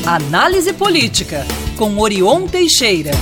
Análise Política, com Orion Teixeira.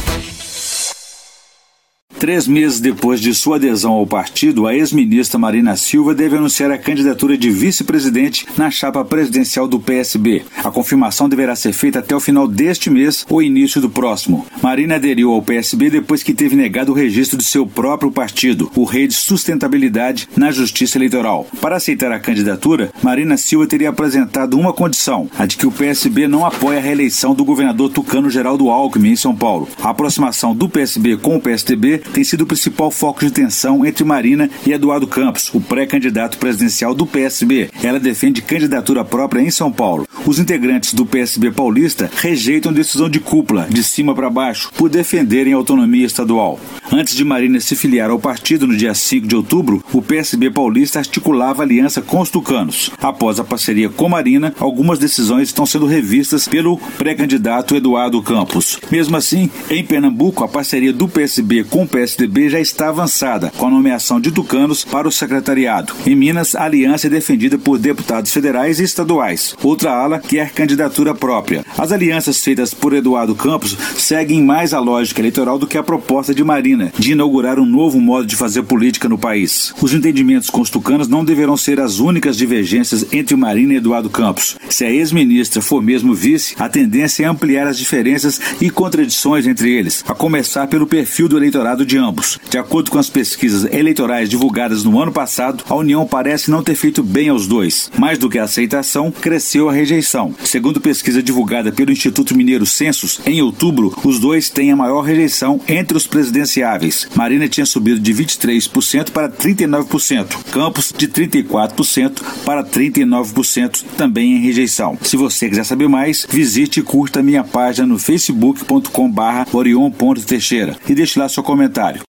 3 meses depois de sua adesão ao partido, a ex-ministra Marina Silva deve anunciar a candidatura de vice-presidente na chapa presidencial do PSB. A confirmação deverá ser feita até o final deste mês ou início do próximo. Marina aderiu ao PSB depois que teve negado o registro de seu próprio partido, o Rede Sustentabilidade, na Justiça Eleitoral. Para aceitar a candidatura, Marina Silva teria apresentado uma condição, a de que o PSB não apoie a reeleição do governador tucano Geraldo Alckmin em São Paulo. A aproximação do PSB com o PSDB tem sido o principal foco de tensão entre Marina e Eduardo Campos, o pré-candidato presidencial do PSB. Ela defende candidatura própria em São Paulo. Os integrantes do PSB paulista rejeitam decisão de cúpula, de cima para baixo, por defenderem a autonomia estadual. Antes de Marina se filiar ao partido no dia 5 de outubro, o PSB paulista articulava aliança com os tucanos. Após a parceria com Marina, algumas decisões estão sendo revistas pelo pré-candidato Eduardo Campos. Mesmo assim, em Pernambuco, a parceria do PSB com o PSDB já está avançada, com a nomeação de tucanos para o secretariado. Em Minas, a aliança é defendida por deputados federais e estaduais. Outra ala quer candidatura própria. As alianças feitas por Eduardo Campos seguem mais a lógica eleitoral do que a proposta de Marina, de inaugurar um novo modo de fazer política no país. Os entendimentos com os tucanos não deverão ser as únicas divergências entre Marina e Eduardo Campos. Se a ex-ministra for mesmo vice, a tendência é ampliar as diferenças e contradições entre eles, a começar pelo perfil do eleitorado de ambos. De acordo com as pesquisas eleitorais divulgadas no ano passado, a união parece não ter feito bem aos dois. Mais do que a aceitação, cresceu a rejeição. Segundo pesquisa divulgada pelo Instituto Mineiro Census, em outubro, os dois têm a maior rejeição entre os presidenciáveis. Marina tinha subido de 23% para 39%. Campos, de 34% para 39%, também em rejeição. Se você quiser saber mais, visite e curta minha página no facebook.com/orion.teixeira e deixe lá seu comentário.